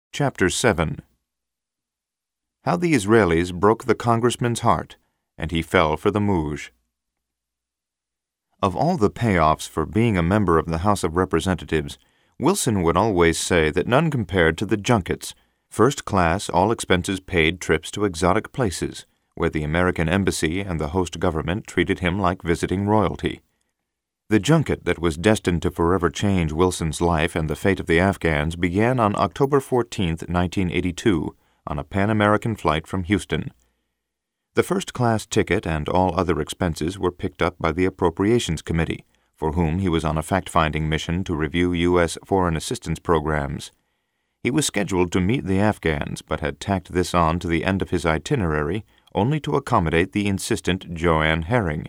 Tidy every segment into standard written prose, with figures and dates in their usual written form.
Chapter 7. How the Israelis Broke the Congressman's Heart, and He Fell for the Mouj. Of all the payoffs for being a member of the House of Representatives, Wilson would always say that none compared to the junkets, first-class, all-expenses-paid trips to exotic places, where the American embassy and the host government treated him like visiting royalty. The junket that was destined to forever change Wilson's life and the fate of the Afghans began on October 14, 1982, on a Pan-American flight from Houston. The first-class ticket and all other expenses were picked up by the Appropriations Committee, for whom he was on a fact-finding mission to review U.S. foreign assistance programs. He was scheduled to meet the Afghans, but had tacked this on to the end of his itinerary only to accommodate the insistent Joanne Herring.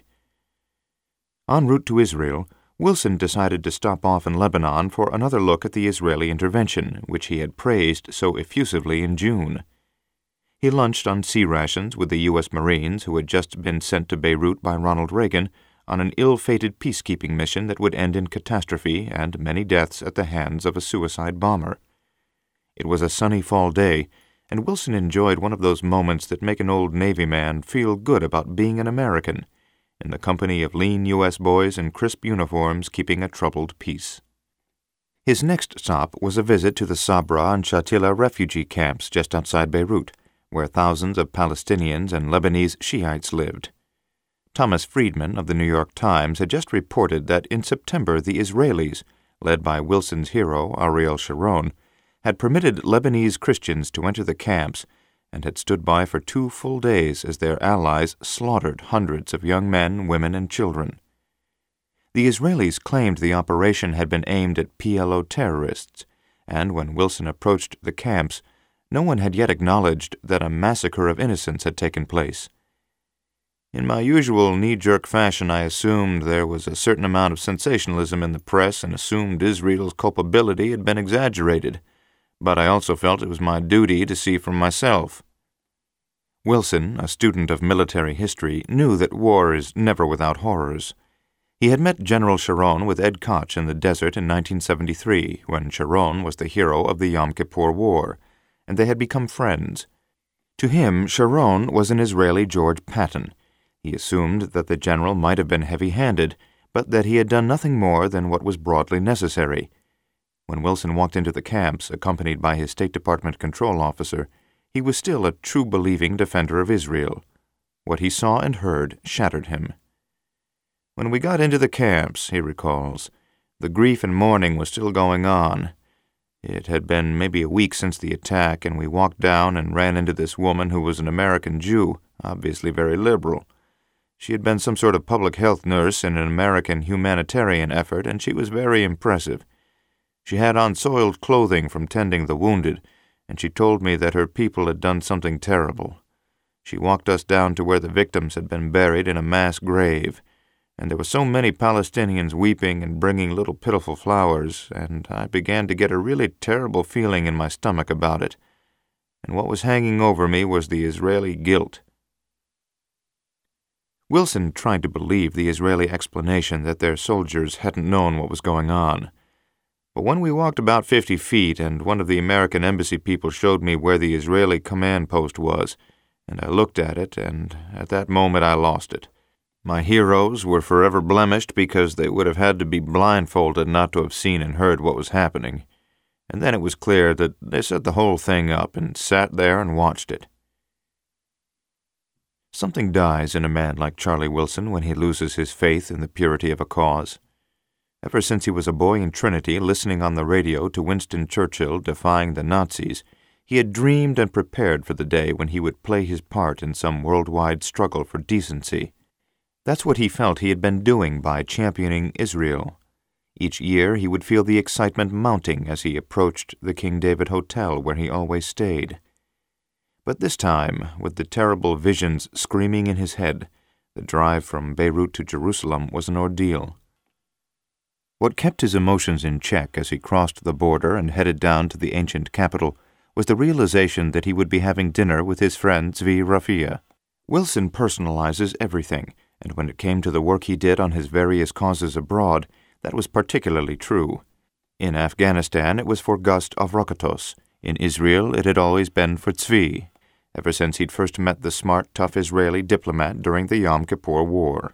En route to Israel, Wilson decided to stop off in Lebanon for another look at the Israeli intervention, which he had praised so effusively in June. He lunched on sea rations with the U.S. Marines who had just been sent to Beirut by Ronald Reagan on an ill-fated peacekeeping mission that would end in catastrophe and many deaths at the hands of a suicide bomber. It was a sunny fall day, and Wilson enjoyed one of those moments that make an old Navy man feel good about being an American, in the company of lean U.S. boys in crisp uniforms keeping a troubled peace. His next stop was a visit to the Sabra and Shatila refugee camps just outside Beirut, where thousands of Palestinians and Lebanese Shiites lived. Thomas Friedman of the New York Times had just reported that in September the Israelis, led by Wilson's hero Ariel Sharon, had permitted Lebanese Christians to enter the camps and had stood by for 2 full days as their allies slaughtered hundreds of young men, women, and children. The Israelis claimed the operation had been aimed at PLO terrorists, and when Wilson approached the camps, no one had yet acknowledged that a massacre of innocents had taken place. In my usual knee-jerk fashion, I assumed there was a certain amount of sensationalism in the press and assumed Israel's culpability had been exaggerated, but I also felt it was my duty to see for myself. Wilson, a student of military history, knew that war is never without horrors. He had met General Sharon with Ed Koch in the desert in 1973, when Sharon was the hero of the Yom Kippur War, and they had become friends. To him, Sharon was an Israeli George Patton. He assumed that the general might have been heavy-handed, but that he had done nothing more than what was broadly necessary. When Wilson walked into the camps, accompanied by his State Department control officer, he was still a true-believing defender of Israel. What he saw and heard shattered him. When we got into the camps, he recalls, the grief and mourning was still going on. It had been maybe a week since the attack, and we walked down and ran into this woman who was an American Jew, obviously very liberal. She had been some sort of public health nurse in an American humanitarian effort, and she was very impressive. She had on soiled clothing from tending the wounded, and she told me that her people had done something terrible. She walked us down to where the victims had been buried in a mass grave, and there were so many Palestinians weeping and bringing little pitiful flowers, and I began to get a really terrible feeling in my stomach about it, and what was hanging over me was the Israeli guilt. Wilson tried to believe the Israeli explanation that their soldiers hadn't known what was going on. But when we walked about 50 feet and one of the American embassy people showed me where the Israeli command post was, and I looked at it, and at that moment I lost it. My heroes were forever blemished because they would have had to be blindfolded not to have seen and heard what was happening. And then it was clear that they set the whole thing up and sat there and watched it. Something dies in a man like Charlie Wilson when he loses his faith in the purity of a cause. Ever since he was a boy in Trinity listening on the radio to Winston Churchill defying the Nazis, he had dreamed and prepared for the day when he would play his part in some worldwide struggle for decency. That's what he felt he had been doing by championing Israel. Each year he would feel the excitement mounting as he approached the King David Hotel where he always stayed. But this time, with the terrible visions screaming in his head, the drive from Beirut to Jerusalem was an ordeal. What kept his emotions in check as he crossed the border and headed down to the ancient capital was the realization that he would be having dinner with his friend Zvi Rafia. Wilson personalizes everything, and when it came to the work he did on his various causes abroad, that was particularly true. In Afghanistan, it was for Gust Avrakotos. In Israel, it had always been for Tzvi, ever since he'd first met the smart, tough Israeli diplomat during the Yom Kippur War.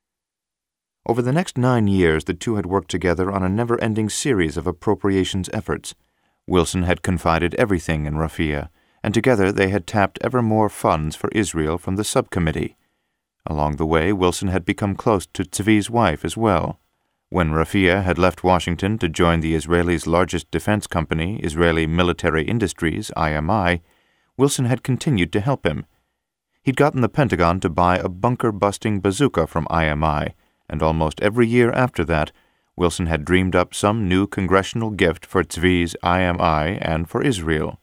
Over the next 9 years, the two had worked together on a never-ending series of appropriations efforts. Wilson had confided everything in Rafiya, and together they had tapped ever more funds for Israel from the subcommittee. Along the way, Wilson had become close to Tzvi's wife as well. When Rafiya had left Washington to join the Israelis' largest defense company, Israeli Military Industries, IMI, Wilson had continued to help him. He'd gotten the Pentagon to buy a bunker-busting bazooka from IMI, and almost every year after that, Wilson had dreamed up some new congressional gift for Tzvi's IMI and for Israel.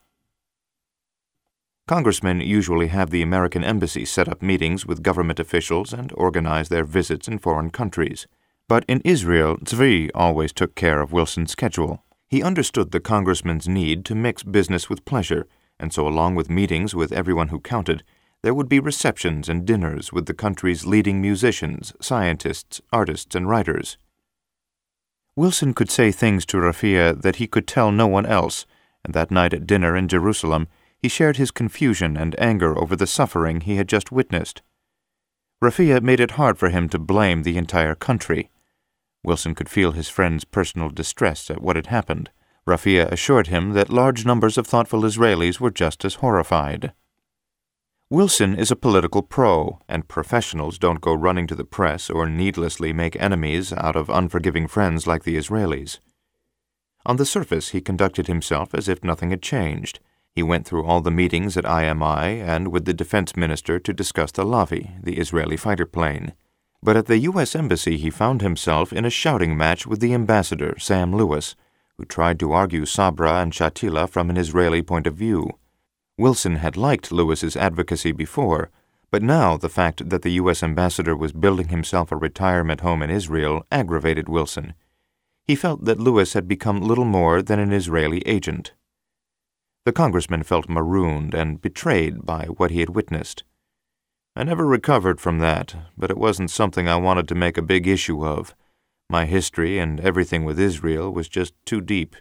Congressmen usually have the American embassy set up meetings with government officials and organize their visits in foreign countries. But in Israel, Tzvi always took care of Wilson's schedule. He understood the congressman's need to mix business with pleasure, and so along with meetings with everyone who counted, there would be receptions and dinners with the country's leading musicians, scientists, artists, and writers. Wilson could say things to Rafiya that he could tell no one else, and that night at dinner in Jerusalem, he shared his confusion and anger over the suffering he had just witnessed. Rafiya made it hard for him to blame the entire country. Wilson could feel his friend's personal distress at what had happened. Rafiya assured him that large numbers of thoughtful Israelis were just as horrified. Wilson is a political pro, and professionals don't go running to the press or needlessly make enemies out of unforgiving friends like the Israelis. On the surface, he conducted himself as if nothing had changed. He went through all the meetings at IMI and with the defense minister to discuss the Lavi, the Israeli fighter plane. But at the U.S. Embassy he found himself in a shouting match with the ambassador, Sam Lewis, who tried to argue Sabra and Shatila from an Israeli point of view. Wilson had liked Lewis's advocacy before, but now the fact that the U.S. ambassador was building himself a retirement home in Israel aggravated Wilson. He felt that Lewis had become little more than an Israeli agent. The congressman felt marooned and betrayed by what he had witnessed. "I never recovered from that, but it wasn't something I wanted to make a big issue of. My history and everything with Israel was just too deep."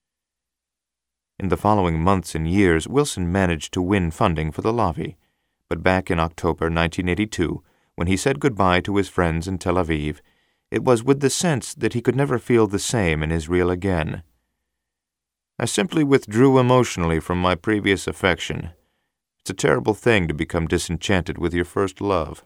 In the following months and years, Wilson managed to win funding for the Lavi, but back in October 1982, when he said goodbye to his friends in Tel Aviv, it was with the sense that he could never feel the same in Israel again. "I simply withdrew emotionally from my previous affection. It's a terrible thing to become disenchanted with your first love."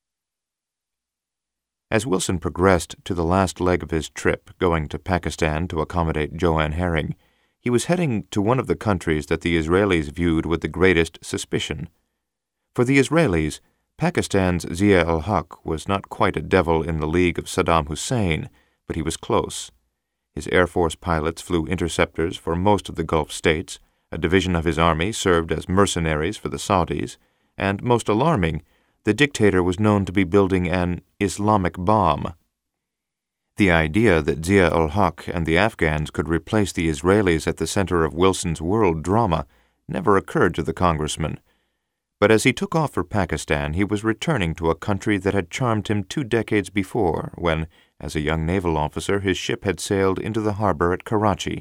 As Wilson progressed to the last leg of his trip, going to Pakistan to accommodate Joanne Herring, he was heading to one of the countries that the Israelis viewed with the greatest suspicion. For the Israelis, Pakistan's Zia-ul-Haq was not quite a devil in the league of Saddam Hussein, but he was close. His Air Force pilots flew interceptors for most of the Gulf states, a division of his army served as mercenaries for the Saudis, and, most alarming, the dictator was known to be building an Islamic bomb. The idea that Zia-ul-Haq and the Afghans could replace the Israelis at the center of Wilson's world drama never occurred to the congressman. But as he took off for Pakistan, he was returning to a country that had charmed him 2 decades before when, as a young naval officer, his ship had sailed into the harbor at Karachi.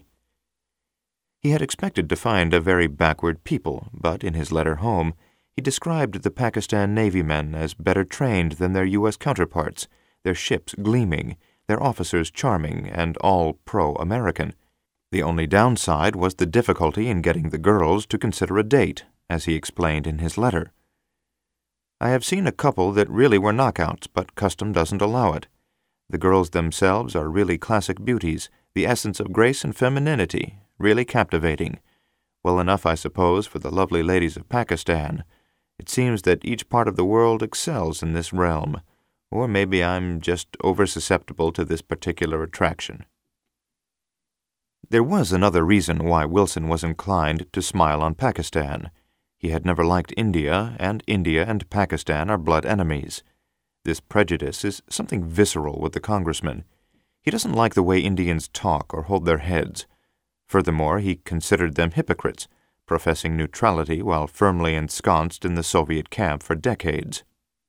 He had expected to find a very backward people, but in his letter home, he described the Pakistan Navy men as better trained than their U.S. counterparts, their ships gleaming, their officers charming, and all pro-American. The only downside was the difficulty in getting the girls to consider a date, as he explained in his letter. "I have seen a couple that really were knockouts, but custom doesn't allow it. The girls themselves are really classic beauties, the essence of grace and femininity, really captivating. Well enough, I suppose, for the lovely ladies of Pakistan. It seems that each part of the world excels in this realm. Or maybe I'm just over-susceptible to this particular attraction." There was another reason why Wilson was inclined to smile on Pakistan. He had never liked India and Pakistan are blood enemies. This prejudice is something visceral with the congressman. He doesn't like the way Indians talk or hold their heads. Furthermore, he considered them hypocrites, professing neutrality while firmly ensconced in the Soviet camp for decades.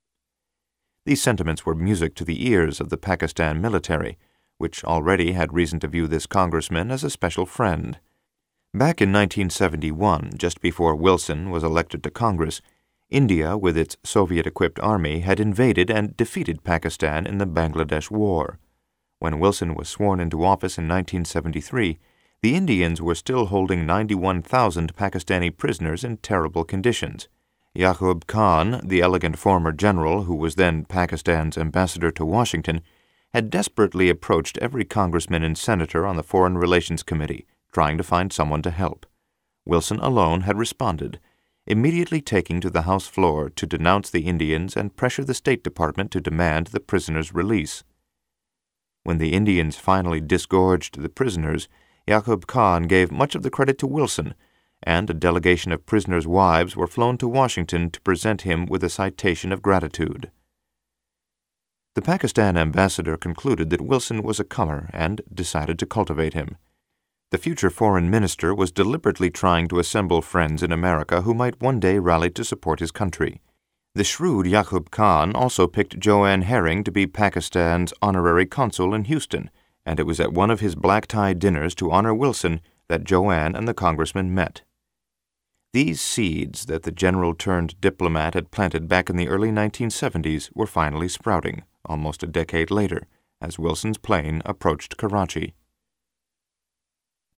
These sentiments were music to the ears of the Pakistan military, which already had reason to view this congressman as a special friend. Back in 1971, just before Wilson was elected to Congress, India, with its Soviet-equipped army, had invaded and defeated Pakistan in the Bangladesh War. When Wilson was sworn into office in 1973, the Indians were still holding 91,000 Pakistani prisoners in terrible conditions. Yaqub Khan, the elegant former general who was then Pakistan's ambassador to Washington, had desperately approached every congressman and senator on the Foreign Relations Committee, trying to find someone to help. Wilson alone had responded, immediately taking to the House floor to denounce the Indians and pressure the State Department to demand the prisoners' release. When the Indians finally disgorged the prisoners, Yaqub Khan gave much of the credit to Wilson, and a delegation of prisoners' wives were flown to Washington to present him with a citation of gratitude. The Pakistan ambassador concluded that Wilson was a comer and decided to cultivate him. The future foreign minister was deliberately trying to assemble friends in America who might one day rally to support his country. The shrewd Yaqub Khan also picked Joanne Herring to be Pakistan's honorary consul in Houston, and it was at one of his black-tie dinners to honor Wilson that Joanne and the congressman met. These seeds that the general-turned-diplomat had planted back in the early 1970s were finally sprouting, almost a decade later, as Wilson's plane approached Karachi.